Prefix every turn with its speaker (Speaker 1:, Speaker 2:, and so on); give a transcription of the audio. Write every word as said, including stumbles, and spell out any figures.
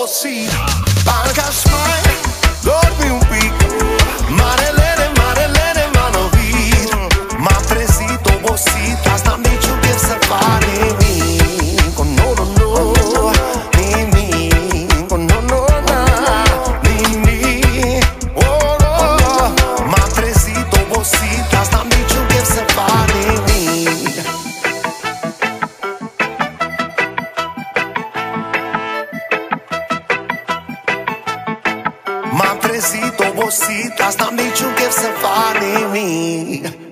Speaker 1: obosit. Parcă aș mai dormi un pic. Marelele, marelele m-a lovit. M-am trezit obosit, asta am niciun chef să fac nimic. Oh, no, no, no, nimic. Oh, no, no, no, nimic. Oh, no, m-am trezit obosit, asta am niciun chef să fac nimic. M-am trezit obosit, asta am niciun chef să fac nimic.